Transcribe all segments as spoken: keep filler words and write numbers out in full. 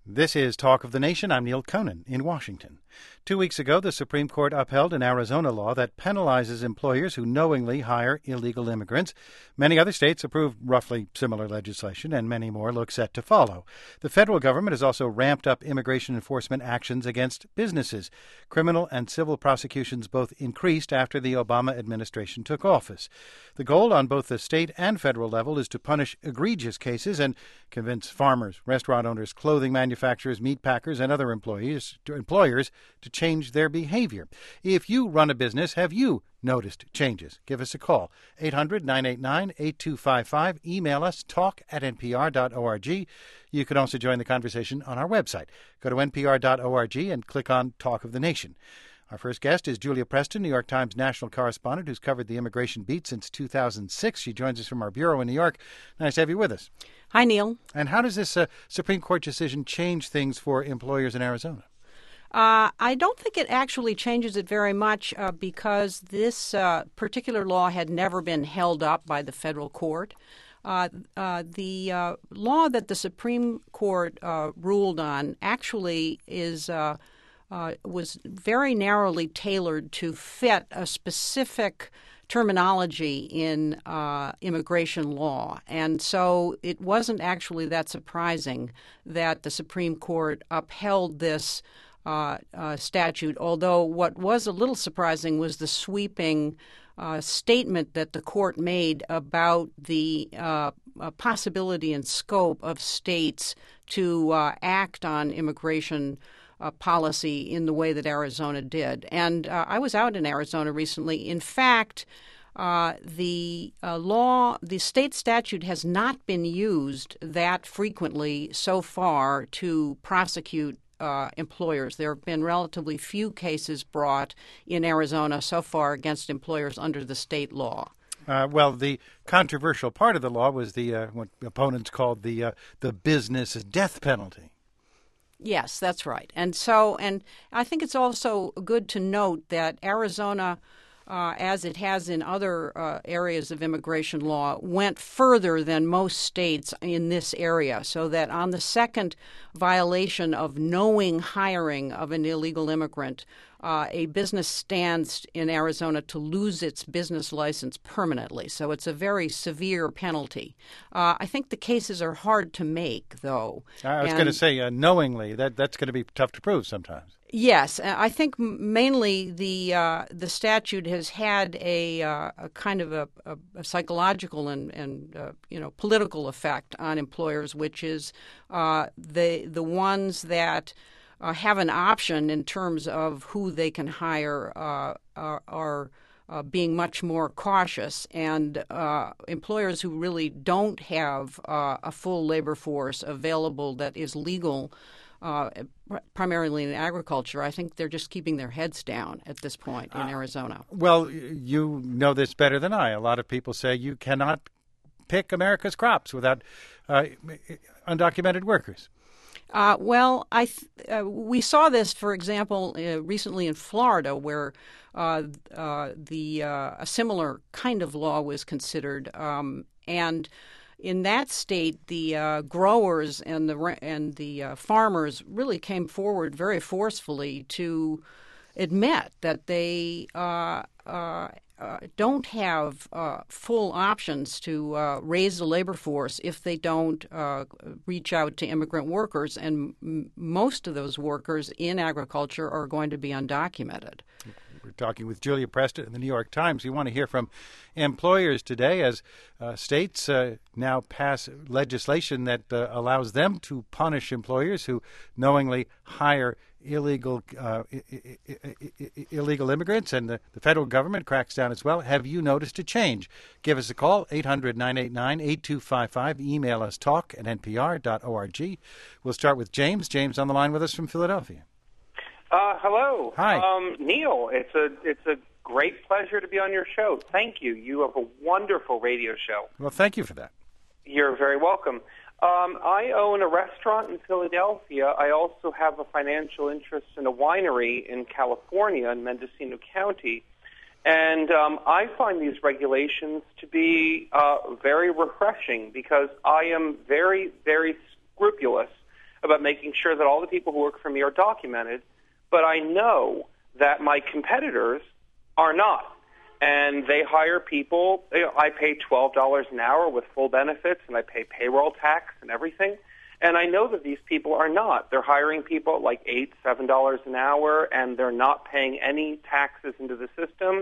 This is Talk of the Nation. I'm Neil Conan in Washington. Two weeks ago, the Supreme Court upheld an Arizona law that penalizes employers who knowingly hire illegal immigrants. Many other states approved roughly similar legislation, and many more look set to follow. The federal government has also ramped up immigration enforcement actions against businesses. Criminal and civil prosecutions both increased after the Obama administration took office. The goal on both the state and federal level is to punish egregious cases and convince farmers, restaurant owners, clothing manufacturers, meat packers, and other employees to, employers to change their behavior. If you run a business, have you noticed changes? Give us a call, eight hundred, nine eight nine, eight two five five. Email us, talk at n p r dot org. You can also join the conversation on our website. Go to n p r dot org and click on Talk of the Nation. Our first guest is Julia Preston, New York Times national correspondent who's covered the immigration beat since two thousand six. She joins us from our bureau in New York. Nice to have you with us. Hi, Neil. And how does this uh, Supreme Court decision change things for employers in Arizona? Uh, I don't think it actually changes it very much uh, because this uh, particular law had never been held up by the federal court. Uh, uh, the uh, law that the Supreme Court uh, ruled on actually is uh, uh, was very narrowly tailored to fit a specific terminology in uh, immigration law. And so it wasn't actually that surprising that the Supreme Court upheld this Uh, uh, statute, although what was a little surprising was the sweeping uh, statement that the court made about the uh, uh, possibility and scope of states to uh, act on immigration uh, policy in the way that Arizona did. And uh, I was out in Arizona recently. In fact, Uh, the uh, law, the state statute has not been used that frequently so far to prosecute uh, employers. There have been relatively few cases brought in Arizona so far against employers under the state law. Uh, well, the controversial part of the law was the uh, what opponents called the uh, the business death penalty. Yes, that's right. And so, and I think it's also good to note that Arizona, Uh, as it has in other uh, areas of immigration law, went further than most states in this area, so that on the second violation of knowing hiring of an illegal immigrant, uh, a business stands in Arizona to lose its business license permanently. So it's a very severe penalty. Uh, I think the cases are hard to make, though. I was going to say, uh, knowingly, that that's going to be tough to prove sometimes. Yes, I think mainly the uh, the statute has had a, uh, a kind of a, a, a psychological and, and uh, you know political effect on employers, which is uh, the the ones that uh, have an option in terms of who they can hire uh, are. are Uh, being much more cautious, and uh, employers who really don't have uh, a full labor force available that is legal, uh, primarily in agriculture, I think they're just keeping their heads down at this point in Arizona. Uh, well, you know this better than I. A lot of people say you cannot pick America's crops without uh, undocumented workers. Uh, well, I th- uh, we saw this, for example, uh, recently in Florida, where uh, uh, the uh, a similar kind of law was considered, um, and in that state, the uh, growers and the and the uh, farmers really came forward very forcefully to admit that they uh, uh, uh, don't have uh, full options to uh, raise the labor force if they don't uh, reach out to immigrant workers, and m- most of those workers in agriculture are going to be undocumented. We're talking with Julia Preston in the New York Times. We want to hear from employers today as uh, states uh, now pass legislation that uh, allows them to punish employers who knowingly hire illegal uh, I- I- I- illegal immigrants, and the, the federal government cracks down as well. Have you noticed a change? Give us a call, eight hundred, nine eight nine, eight two five five. Email us, talk at n p r dot org. We'll start with James. James on the line with us from Philadelphia. Uh, hello. Hi. Um, Neil, it's a it's a great pleasure to be on your show. Thank you. You have a wonderful radio show. Well, thank you for that. You're very welcome. Um, I own a restaurant in Philadelphia. I also have a financial interest in a winery in California, in Mendocino County. And um, I find these regulations to be uh, very refreshing because I am very, very scrupulous about making sure that all the people who work for me are documented, but I know that my competitors are not. And they hire people. You know, I pay twelve dollars an hour with full benefits, and I pay payroll tax and everything. And I know that these people are not. They're hiring people at like eight dollars, seven dollars an hour, and they're not paying any taxes into the system.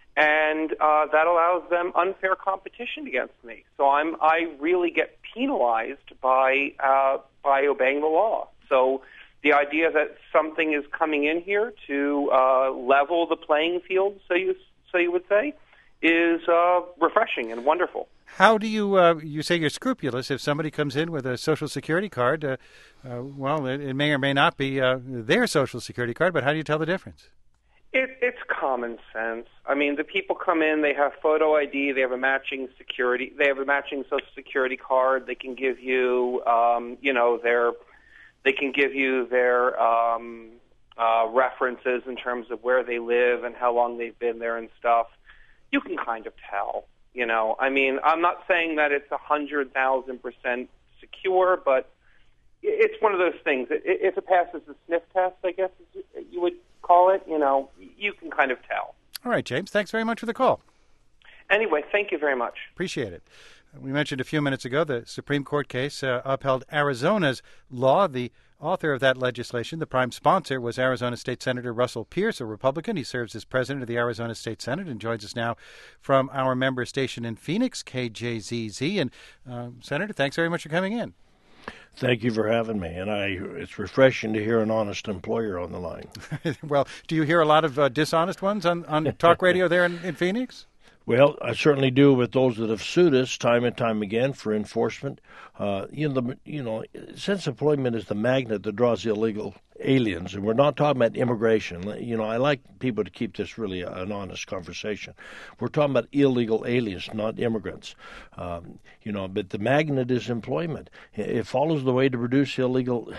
And uh, that allows them unfair competition against me. So I'm I really get penalized by uh, by obeying the law. So the idea that something is coming in here to uh, level the playing field, so you so you would say, is uh, refreshing and wonderful. How do you, uh, you say you're scrupulous. If somebody comes in with a Social Security card, uh, uh, well, it, it may or may not be uh, their Social Security card, but how do you tell the difference? It, it's common sense. I mean, the people come in, they have photo I D, they have a matching security, they have a matching Social Security card. They can give you, um, you know, their, they can give you their um, uh, references in terms of where they live and how long they've been there and stuff. You can kind of tell, you know. I mean, I'm not saying that it's a hundred thousand percent secure, but it's one of those things. If it passes the sniff test, I guess you would call it, you know, you can kind of tell. All right, James, thanks very much for the call. Anyway, thank you very much. Appreciate it. We mentioned a few minutes ago the Supreme Court case uh, upheld Arizona's law. The author of that legislation, the prime sponsor, was Arizona State Senator Russell Pierce, a Republican. He serves as president of the Arizona State Senate and joins us now from our member station in Phoenix, K J Z Z. And, uh, Senator, thanks very much for coming in. Thank you for having me, and I, it's refreshing to hear an honest employer on the line. Well, do you hear a lot of uh, dishonest ones on, on talk radio there in, in Phoenix? Well, I certainly do with those that have sued us time and time again for enforcement. Uh, you know, the, you know, since employment is the magnet that draws illegal aliens, and we're not talking about immigration. You know, I like people to keep this really an honest conversation. We're talking about illegal aliens, not immigrants. Um, you know, but the magnet is employment. It follows the way to reduce illegal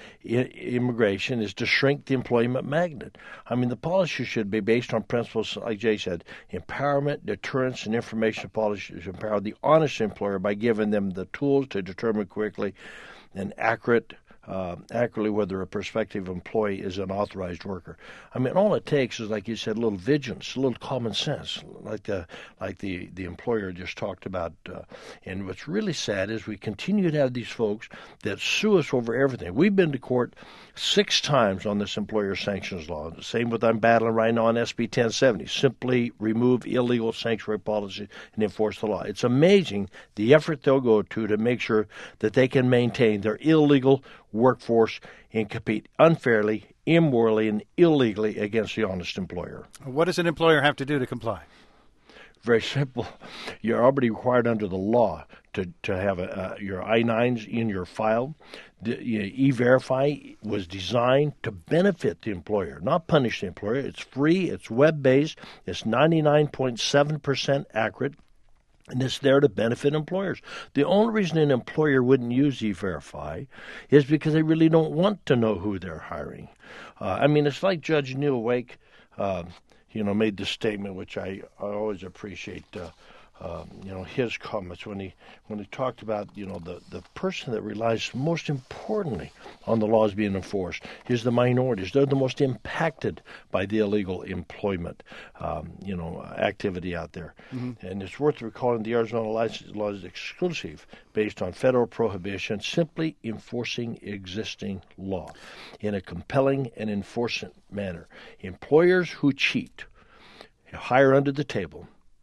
immigration is to shrink the employment magnet. I mean, the policy should be based on principles, like Jay said, empowerment, deterrence, and information policies empower the honest employer by giving them the tools to determine quickly and accurate Uh, accurately whether a prospective employee is an authorized worker. I mean, all it takes is, like you said, a little vigilance, a little common sense, like the like the, the employer just talked about. Uh, and what's really sad is we continue to have these folks that sue us over everything. We've been to court six times on this employer sanctions law. The same with I'm battling right now on S B ten seventy. Simply remove illegal sanctuary policy and enforce the law. It's amazing the effort they'll go to to make sure that they can maintain their illegal workforce and compete unfairly, immorally, and illegally against the honest employer. What does an employer have to do to comply? Very simple. You're already required under the law to, to have a, uh, your I nines in your file. The, you know, E-Verify was designed to benefit the employer, not punish the employer. It's free. It's web-based. It's ninety-nine point seven percent accurate. And it's there to benefit employers. The only reason an employer wouldn't use E-Verify is because they really don't want to know who they're hiring. Uh, I mean, it's like Judge Neil Wake, uh, you know, made this statement, which I, I always appreciate. Uh, uh, you know, his comments when he when he talked about, you know, the, the person that relies most importantly on the laws being enforced is the minorities. They're the most impacted by the illegal employment, um, you know, activity out there. Mm-hmm. And it's worth recalling the Arizona license law is exclusive based on federal prohibition, simply enforcing existing law in a compelling and enforcement manner. Employers who cheat, hire under the table,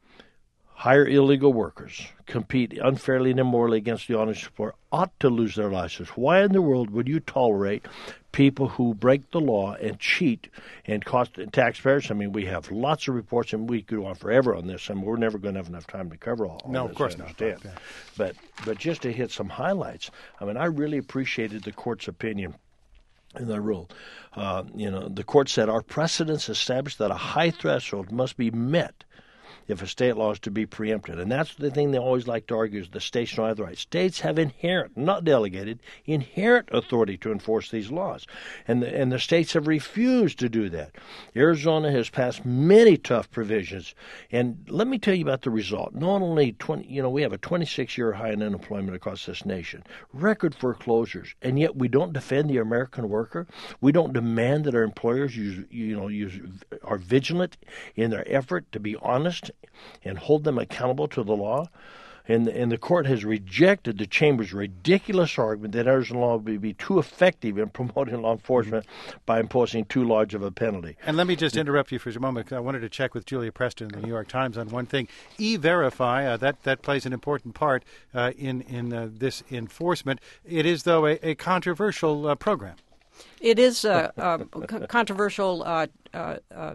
hire illegal workers, compete unfairly and immorally against the honest employer, ought to lose their license. Why in the world would you tolerate people who break the law and cheat and cost taxpayers? I mean, we have lots of reports, and we could go on forever on this, and we're never going to have enough time to cover all, all no, this. of course I not. understand. Okay. But, but just to hit some highlights, I mean, I really appreciated the court's opinion in the rule. Uh, you know, the court said, our precedents establish that a high threshold must be met if a state law is to be preempted. And that's the thing they always like to argue is the states don't have the right. States have inherent, not delegated, inherent authority to enforce these laws. And the, and the states have refused to do that. Arizona has passed many tough provisions. And let me tell you about the result. Not only twenty, you know, we have a twenty-six year high in unemployment across this nation, record foreclosures, and yet we don't defend the American worker. We don't demand that our employers use, you know, use, are vigilant in their effort to be honest and hold them accountable to the law. And, and the court has rejected the Chamber's ridiculous argument that Arizona law would be too effective in promoting law enforcement mm-hmm. by imposing too large of a penalty. And let me just interrupt you for a moment. I wanted to check with Julia Preston in the New York Times on one thing. E-Verify, uh, that, that plays an important part uh, in, in uh, this enforcement. It is, though, a, a controversial uh, program. It is uh, uh, controversial uh, uh, uh,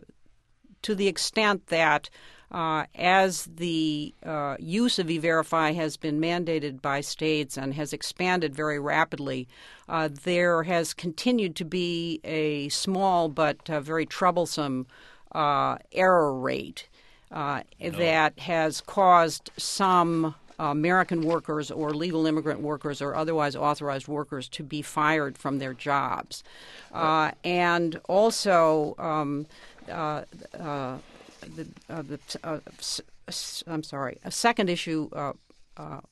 to the extent that Uh, as the uh, use of E-Verify has been mandated by states and has expanded very rapidly, uh, there has continued to be a small but uh, very troublesome uh, error rate uh, no. that has caused some American workers or legal immigrant workers or otherwise authorized workers to be fired from their jobs. Uh, and also um, uh, uh, The, uh, the, uh, s- I'm sorry. A second issue uh, uh,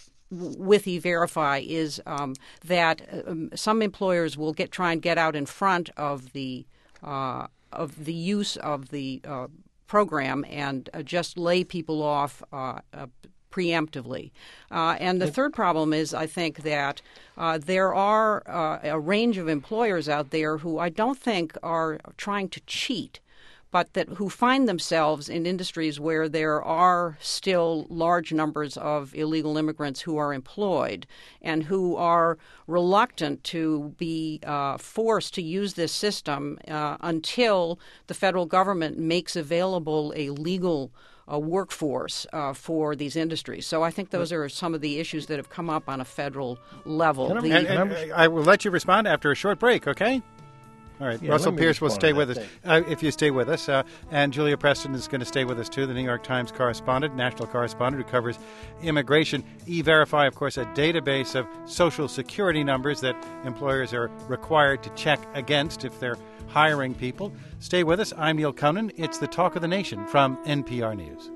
with E-Verify is um, that um, some employers will get try and get out in front of the uh, of the use of the uh, program and uh, just lay people off uh, uh, preemptively. Uh, and the third problem is, I think, that uh, there are uh, a range of employers out there who I don't think are trying to cheat, but that who find themselves in industries where there are still large numbers of illegal immigrants who are employed and who are reluctant to be uh, forced to use this system uh, until the federal government makes available a legal uh, workforce uh, for these industries. So I think those are some of the issues that have come up on a federal level. And, the, and, and I will let you respond after a short break, okay? All right. Yeah, Russell Pierce will stay with us uh, if you stay with us. Uh, and Julia Preston is going to stay with us, too, the New York Times correspondent, national correspondent who covers immigration. E-Verify, of course, a database of Social Security numbers that employers are required to check against if they're hiring people. Stay with us. I'm Neil Conan. It's the Talk of the Nation from N P R News.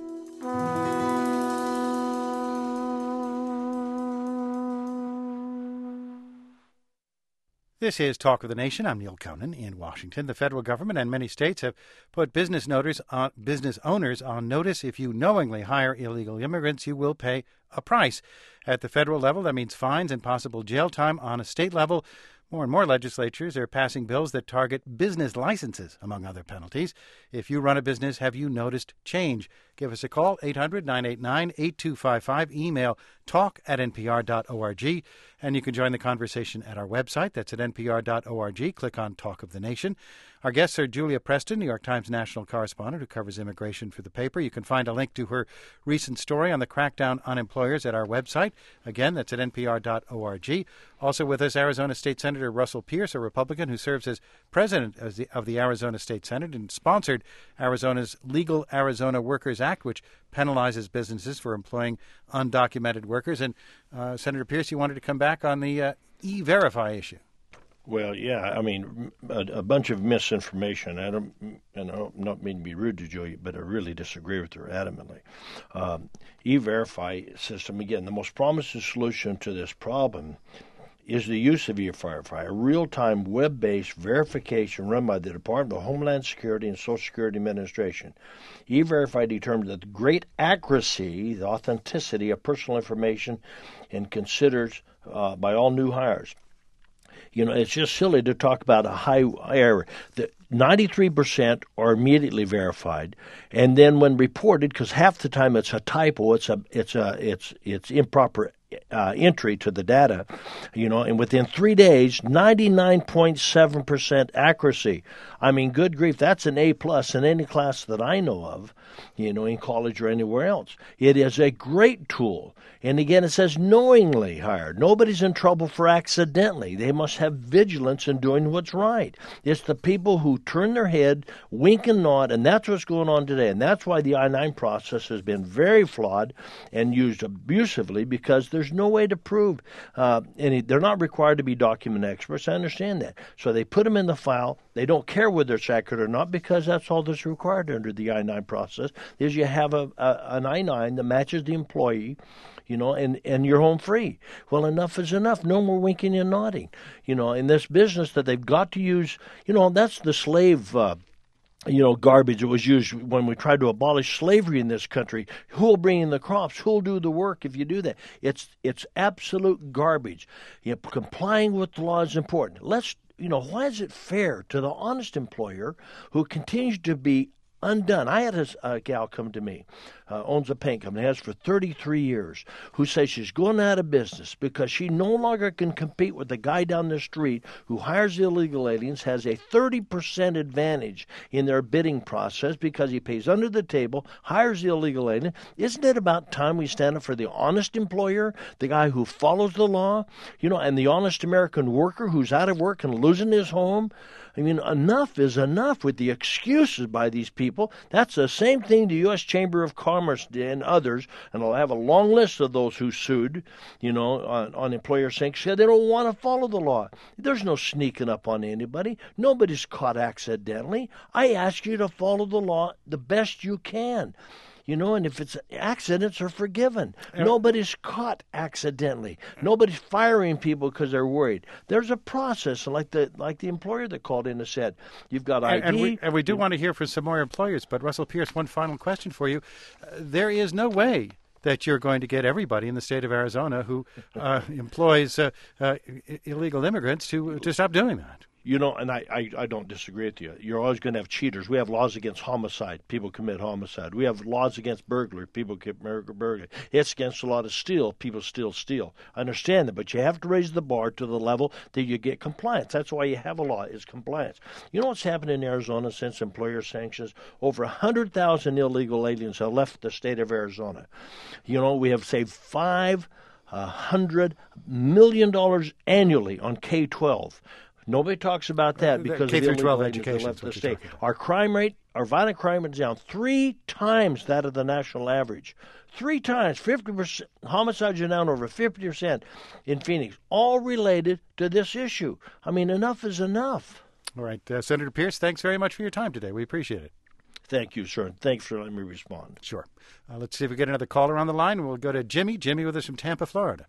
This is Talk of the Nation. I'm Neil Conan in Washington. The federal government and many states have put business noters on, business owners on notice. If you knowingly hire illegal immigrants, you will pay a price. At the federal level, that means fines and possible jail time. On a state level, more and more legislatures are passing bills that target business licenses, among other penalties. If you run a business, have you noticed change? Give us a call, eight hundred, nine eight nine, eight two five five. Email talk at n p r dot org. And you can join the conversation at our website. That's at n p r dot org. Click on Talk of the Nation. Our guests are Julia Preston, New York Times national correspondent who covers immigration for the paper. You can find a link to her recent story on the crackdown on employers at our website. Again, that's at n p r dot org. Also with us, Arizona State Senator Russell Pierce, a Republican who serves as president of the, of the Arizona State Senate and sponsored Arizona's Legal Arizona Workers Act, which penalizes businesses for employing undocumented workers. And uh, Senator Pierce, you wanted to come back on the uh, E-Verify issue. Well, yeah, I mean, a, a bunch of misinformation. I don't, and I don't not mean to be rude to Julia, but I really disagree with her adamantly. Um, E-Verify system, again, the most promising solution to this problem is the use of E-Verify, a real-time web-based verification run by the Department of Homeland Security and Social Security Administration. E-Verify determines the great accuracy, the authenticity of personal information, and considers uh, by all new hires. You know, it's just silly to talk about a high error. The ninety-three percent are immediately verified, and then when reported, because half the time it's a typo, it's a it's a it's it's improper uh, entry to the data, you know, and within three days, ninety-nine point seven percent accuracy. I mean, good grief, that's an A plus in any class that I know of, you know, in college or anywhere else. It is a great tool. And again, it says knowingly hired. Nobody's in trouble for accidentally. They must have vigilance in doing what's right. It's the people who turn their head, wink and nod, and that's what's going on today. And that's why the I nine process has been very flawed and used abusively, because there's no way to prove uh, any. They're not required to be document experts. I understand that. So they put them in the file. They don't care whether it's accurate or not, because that's all that's required under the I nine process, is you have a, a an I nine that matches the employee, you know, and, and you're home free. Well, enough is enough. No more winking and nodding. You know, in this business that they've got to use, you know, that's the slave uh, you know, garbage that was used when we tried to abolish slavery in this country. Who'll bring in the crops? Who'll do the work if you do that? It's it's absolute garbage. You know, complying with the law is important. Let's, you know, why is it fair to the honest employer who continues to be undone? I had a, a gal come to me, uh, owns a paint company, has for thirty-three years, who says she's going out of business because she no longer can compete with the guy down the street who hires the illegal aliens, has a thirty percent advantage in their bidding process because he pays under the table, hires the illegal alien. Isn't it about time we stand up for the honest employer, the guy who follows the law, you know, and the honest American worker who's out of work and losing his home? I mean, enough is enough with the excuses by these people. That's the same thing the U S Chamber of Commerce and others, and I'll have a long list of those who sued, you know, on, on employer sanctions. They don't want to follow the law. There's no sneaking up on anybody. Nobody's caught accidentally. I ask you to follow the law the best you can. You know, and if it's accidents are forgiven. Yeah. Nobody's caught accidentally. Nobody's firing people because they're worried. There's a process, like the like the employer that called in and said, you've got I D. And, and, we, and we do want to hear from some more employers. But Russell Pierce, one final question for you. Uh, there is no way that you're going to get everybody in the state of Arizona who uh, employs uh, uh, illegal immigrants to to stop doing that. You know, and I, I, I don't disagree with you. You're always going to have cheaters. We have laws against homicide. People commit homicide. We have laws against burglary. People commit burglary. It's against the law to steal. People still steal. I understand that, but you have to raise the bar to the level that you get compliance. That's why you have a law, is compliance. You know what's happened in Arizona since employer sanctions? Over one hundred thousand illegal aliens have left the state of Arizona. You know, we have saved five hundred million dollars annually on K twelve. Nobody talks about that because K of the through twelve illegal education left the state. Our crime rate, our violent crime rate is down three times that of the national average. Three times, fifty percent. Homicides are down over fifty percent in Phoenix, all related to this issue. I mean, enough is enough. All right. Uh, Senator Pierce, thanks very much for your time today. We appreciate it. Thank you, sir. Thanks for letting me respond. Sure. Uh, let's see if we get another caller on the line. We'll go to Jimmy. Jimmy with us from Tampa, Florida.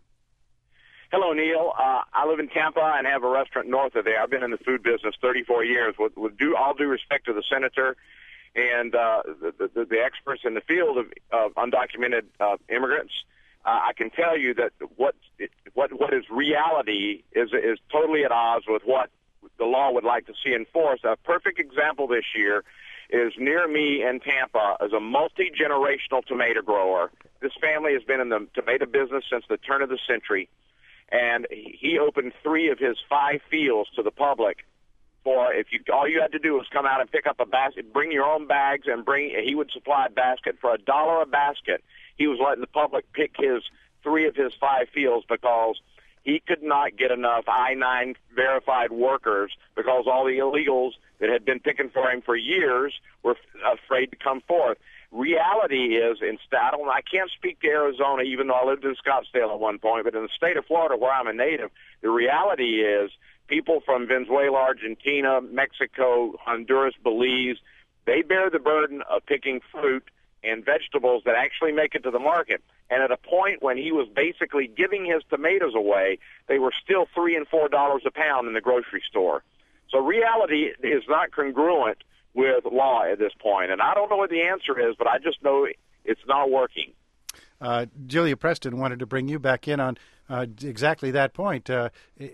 Hello, Neil. Uh, I live in Tampa and have a restaurant north of there. I've been in the food business thirty-four years. With, with due, all due respect to the senator and uh, the, the, the experts in the field of uh, undocumented uh, immigrants, uh, I can tell you that what what what is reality is is totally at odds with what the law would like to see enforced. A perfect example this year is near me in Tampa as a multi-generational tomato grower. This family has been in the tomato business since the turn of the century. And he opened three of his five fields to the public. For if you, all you had to do was come out and pick up a basket, bring your own bags, and bring. He would supply a basket for a dollar a basket. He was letting the public pick his three of his five fields because he could not get enough I nine verified workers because all the illegals that had been picking for him for years were afraid to come forth. Reality is, instead, I don't, I can't speak to Arizona, even though I lived in Scottsdale at one point, but in the state of Florida, where I'm a native, the reality is people from Venezuela, Argentina, Mexico, Honduras, Belize, they bear the burden of picking fruit and vegetables that actually make it to the market. And at a point when he was basically giving his tomatoes away, they were still three and four dollars a pound in the grocery store. So reality is not congruent with law at this point. And I don't know what the answer is, but I just know it's not working. Uh, Julia Preston wanted to bring you back in on uh, exactly that point. Uh,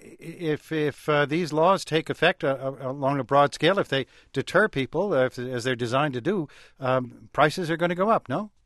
if if uh, these laws take effect uh, along a broad scale, if they deter people, uh, if, as they're designed to do, um, prices are going to go up, no?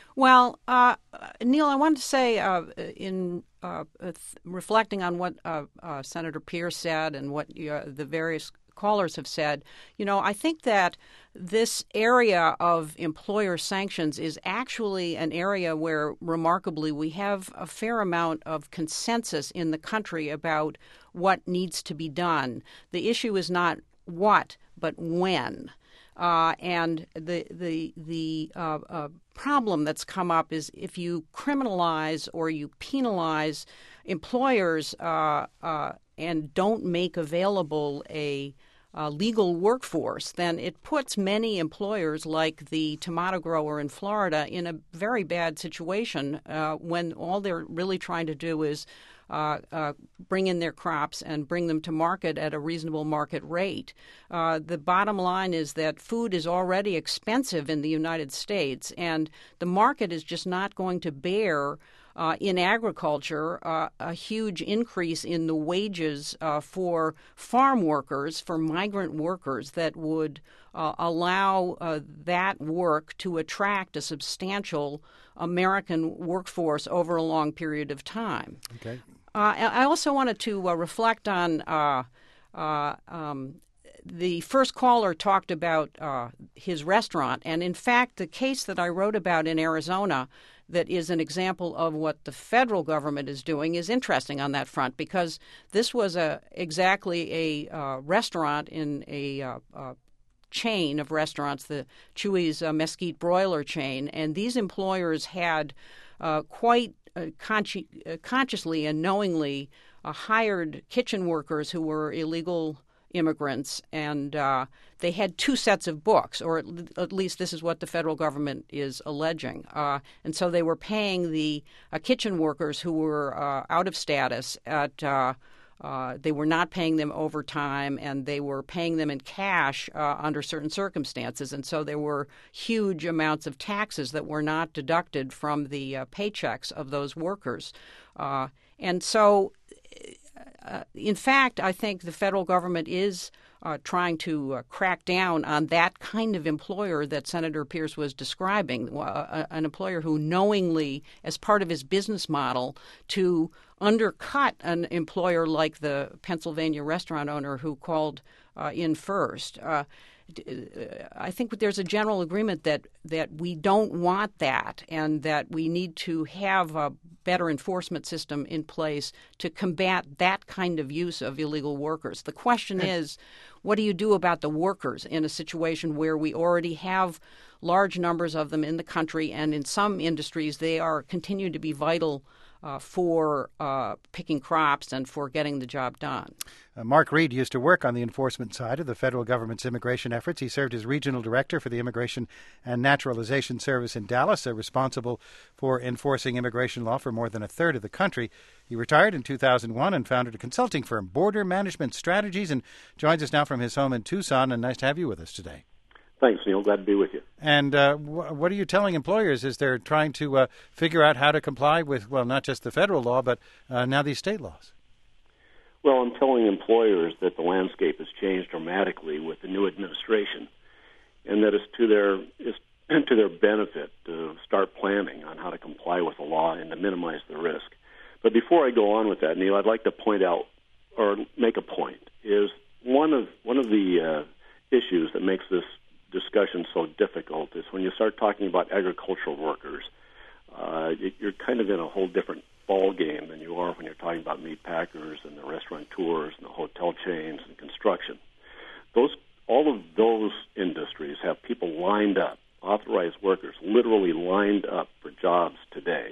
Well, uh, Neil, I wanted to say uh, in uh, th- reflecting on what uh, uh, Senator Pierce said and what uh, the various callers have said, you know, I think that this area of employer sanctions is actually an area where, remarkably, we have a fair amount of consensus in the country about what needs to be done. The issue is not what, but when. Uh, and the the the uh, uh, problem that's come up is if you criminalize or you penalize employers uh, uh, and don't make available a uh, legal workforce, then it puts many employers like the tomato grower in Florida in a very bad situation uh, when all they're really trying to do is Uh, uh, bring in their crops and bring them to market at a reasonable market rate. Uh, the bottom line is that food is already expensive in the United States, and the market is just not going to bear Uh, in agriculture, uh, a huge increase in the wages uh, for farm workers, for migrant workers, that would uh, allow uh, that work to attract a substantial American workforce over a long period of time. Okay. Uh, I also wanted to uh, reflect on uh, uh, um, the first caller talked about uh, his restaurant, and in fact, the case that I wrote about in Arizona that is an example of what the federal government is doing is interesting on that front, because this was a exactly a uh, restaurant in a uh, uh, chain of restaurants, the Chuy's uh, Mesquite Broiler chain, and these employers had uh, quite uh, consci- uh, consciously and knowingly uh, hired kitchen workers who were illegal immigrants, and uh, they had two sets of books, or at, at least this is what the federal government is alleging. Uh, and so they were paying the uh, kitchen workers who were uh, out of status at uh, uh, they were not paying them overtime, and they were paying them in cash uh, under certain circumstances. And so there were huge amounts of taxes that were not deducted from the uh, paychecks of those workers. Uh, and so Uh, in fact, I think the federal government is uh, trying to uh, crack down on that kind of employer that Senator Pierce was describing, uh, an employer who knowingly, as part of his business model, to undercut an employer like the Pennsylvania restaurant owner who called uh, in first. Uh, I think there's a general agreement that, that we don't want that, and that we need to have a better enforcement system in place to combat that kind of use of illegal workers. The question is, what do you do about the workers in a situation where we already have large numbers of them in the country, and in some industries they are continue to be vital Uh, for uh, picking crops and for getting the job done. Uh, Mark Reed used to work on the enforcement side of the federal government's immigration efforts. He served as regional director for the Immigration and Naturalization Service in Dallas, uh, responsible for enforcing immigration law for more than a third of the country. He retired in two thousand one and founded a consulting firm, Border Management Strategies, and joins us now from his home in Tucson. And nice to have you with us today. Thanks, Neil. Glad to be with you. And uh, wh- what are you telling employers as they're trying to uh, figure out how to comply with, well, not just the federal law, but uh, now these state laws? Well, I'm telling employers that the landscape has changed dramatically with the new administration, and that it's to their it's to their benefit to start planning on how to comply with the law and to minimize the risk. But before I go on with that, Neil, I'd like to point out or make a point. Is one of one of the uh, issues that makes this discussion so difficult is when you start talking about agricultural workers, uh, you're kind of in a whole different ball game than you are when you're talking about meat packers and the restaurateurs and the hotel chains and construction. Those, all of those industries have people lined up, authorized workers, literally lined up for jobs today.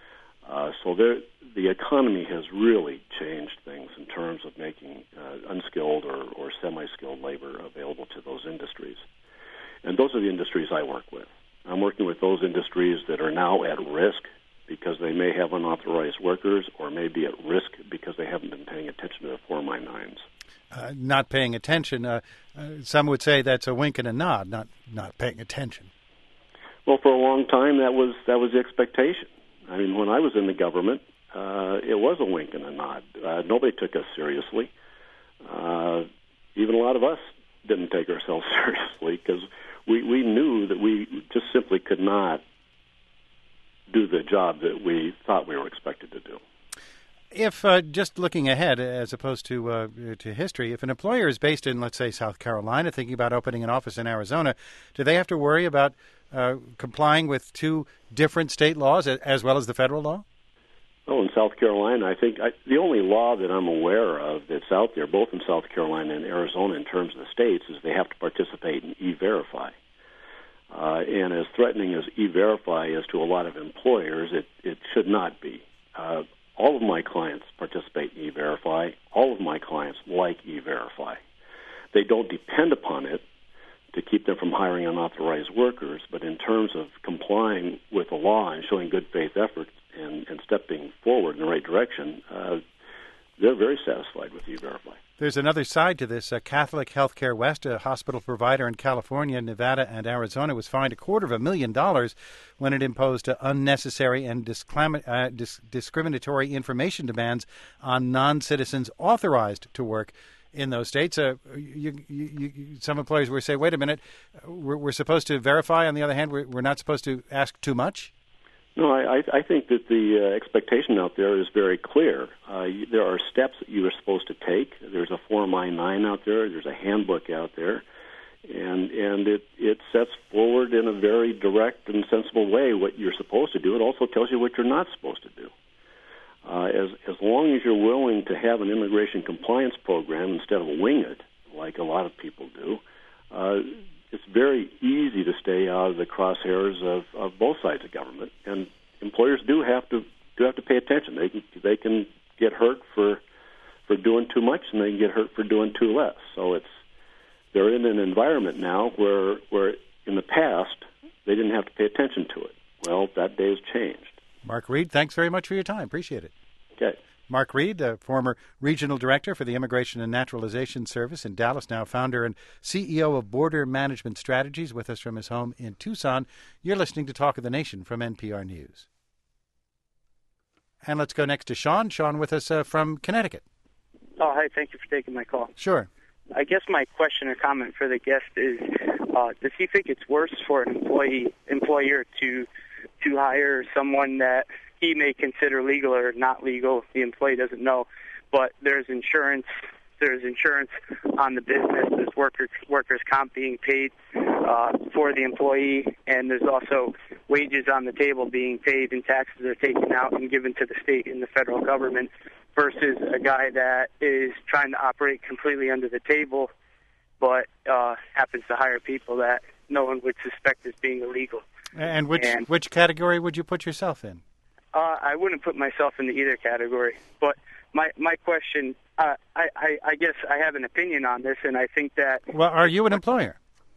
Uh, so the economy has really changed things in terms of making uh, unskilled or, or semi-skilled labor available to those industries. And those are the industries I work with. I'm working with those industries that are now at risk because they may have unauthorized workers, or may be at risk because they haven't been paying attention to the four ninety-nines. Uh, not paying attention, uh, uh, some would say that's a wink and a nod, not not paying attention. Well, for a long time, that was that was the expectation. I mean, when I was in the government, uh, it was a wink and a nod. Uh, nobody took us seriously. Uh, even a lot of us didn't take ourselves seriously because we, we knew that we just simply could not do the job that we thought we were expected to do. If uh, just looking ahead, as opposed to uh, to history, if an employer is based in, let's say, South Carolina, thinking about opening an office in Arizona, do they have to worry about uh, complying with two different state laws as well as the federal law? Oh, in South Carolina, I think I, the only law that I'm aware of that's out there, both in South Carolina and Arizona in terms of the states, is they have to participate in E-Verify. Uh, and as threatening as E-Verify is to a lot of employers, it, it should not be. Uh, all of my clients participate in E-Verify. All of my clients like E-Verify. They don't depend upon it to keep them from hiring unauthorized workers, but in terms of complying with the law and showing good faith efforts and, and stepping forward in the right direction, uh, they're very satisfied with E-Verify. There's another side to this. Uh, Catholic Healthcare West, a hospital provider in California, Nevada, and Arizona, was fined a quarter of a million dollars when it imposed uh, unnecessary and disclam- uh, dis- discriminatory information demands on non-citizens authorized to work in those states. Uh, you, you, you, some employers will say, wait a minute, we're, we're supposed to verify. On the other hand, we're, we're not supposed to ask too much? No, I, I think that the uh, expectation out there is very clear. Uh, you, there are steps that you are supposed to take. There's a Form I nine out there. There's a handbook out there. And and it, it sets forward in a very direct and sensible way what you're supposed to do. It also tells you what you're not supposed to do. Uh, as, as long as you're willing to have an immigration compliance program instead of wing it, like a lot of people do, uh, it's very easy to stay out of the crosshairs of, of both sides of government, and employers do have to do have to pay attention. They can they can get hurt for for doing too much, and they can get hurt for doing too less. So it's they're in an environment now where where in the past they didn't have to pay attention to it. Well, that day has changed. Mark Reed, thanks very much for your time. Appreciate it. Okay. Mark Reed, uh, former regional director for the Immigration and Naturalization Service in Dallas, now founder and C E O of Border Management Strategies, with us from his home in Tucson. You're listening to Talk of the Nation from N P R News. And let's go next to Sean. Sean with us uh, from Connecticut. Oh, hi. Thank you for taking my call. Sure. I guess my question or comment for the guest is, uh, does he think it's worse for an employee employer to to hire someone that he may consider legal or not legal? The employee doesn't know, but there's insurance. There's insurance on the business. There's workers workers comp being paid uh, for the employee, and there's also wages on the table being paid, and taxes are taken out and given to the state and the federal government. Versus a guy that is trying to operate completely under the table, but uh, happens to hire people that no one would suspect as being illegal. And which and, which category would you put yourself in? Uh, I wouldn't put myself into either category. But my my question, uh, I, I, I guess I have an opinion on this, and I think that... Well, are you an employer?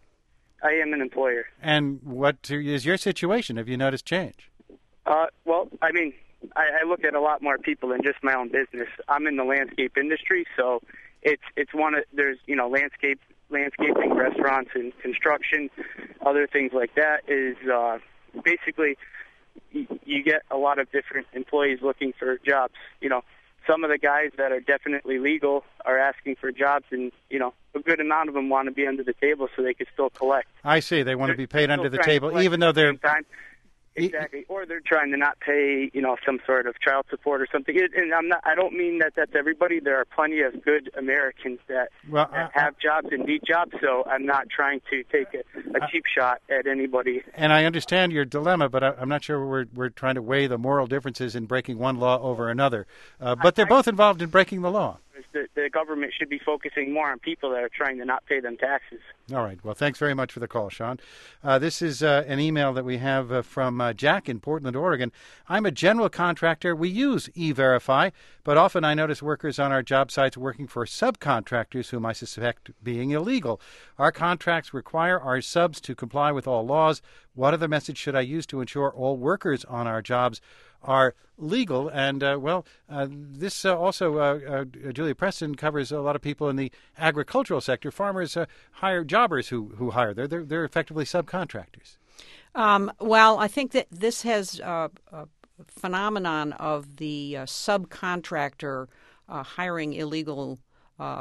I am an employer. And what is your situation? Have you noticed change? Uh, well, I mean, I, I look at a lot more people than just my own business. I'm in the landscape industry, so it's it's one of there's you know landscape landscaping, restaurants, and construction, other things like that. Is uh, basically y- you get a lot of different employees looking for jobs. You know, some of the guys that are definitely legal are asking for jobs, and you know a good amount of them want to be under the table so they can still collect. I see. They want they're to be paid under the trying table, even though they're. Time. Exactly, or they're trying to not pay, you know, some sort of child support or something. And I'm not. I don't mean that that's everybody. There are plenty of good Americans that, well, that I, have jobs and need jobs. So I'm not trying to take a, a cheap shot at anybody. And I understand your dilemma, but I, I'm not sure we're we're trying to weigh the moral differences in breaking one law over another. Uh, but they're both involved in breaking the law. The, the government should be focusing more on people that are trying to not pay them taxes. All right. Well, thanks very much for the call, Sean. Uh, this is uh, an email that we have uh, from uh, Jack in Portland, Oregon. I'm a general contractor. We use E-Verify, but often I notice workers on our job sites working for subcontractors whom I suspect being illegal. Our contracts require our subs to comply with all laws. What other message should I use to ensure all workers on our jobs are legal? And, uh, well, uh, this uh, also, uh, uh, Julia Preston covers a lot of people in the agricultural sector. Farmers uh, hire jobbers who, who hire. They're, they're, they're effectively subcontractors. Um, well, I think that this has uh, a phenomenon of the uh, subcontractor uh, hiring illegal uh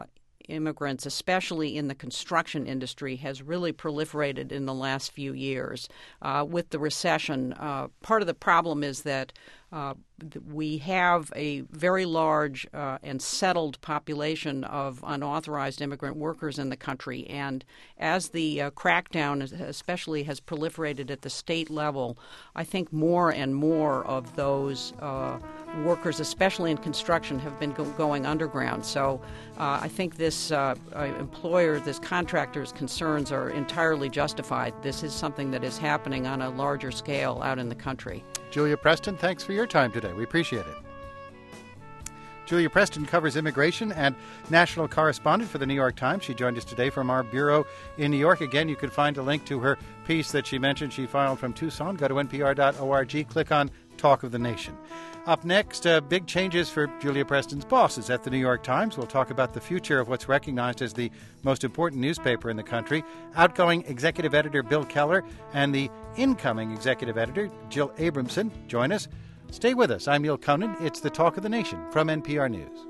immigrants, especially in the construction industry, has really proliferated in the last few years. Uh, with the recession, uh, part of the problem is that Uh, we have a very large uh, and settled population of unauthorized immigrant workers in the country. And as the uh, crackdown especially has proliferated at the state level, I think more and more of those uh, workers, especially in construction, have been go- going underground. So uh, I think this uh, uh, employer, this contractor's concerns are entirely justified. This is something that is happening on a larger scale out in the country. Julia Preston, thanks for your time today. We appreciate it. Julia Preston covers immigration and national correspondent for the New York Times. She joined us today from our bureau in New York. Again, you can find a link to her piece that she mentioned she filed from Tucson. Go to N P R dot org, click on Talk of the Nation. Up next, uh, big changes for Julia Preston's bosses at the New York Times. We'll talk about the future of what's recognized as the most important newspaper in the country. Outgoing executive editor Bill Keller and the incoming executive editor Jill Abramson join us. Stay with us. I'm Neil Conan. It's the Talk of the Nation from N P R News.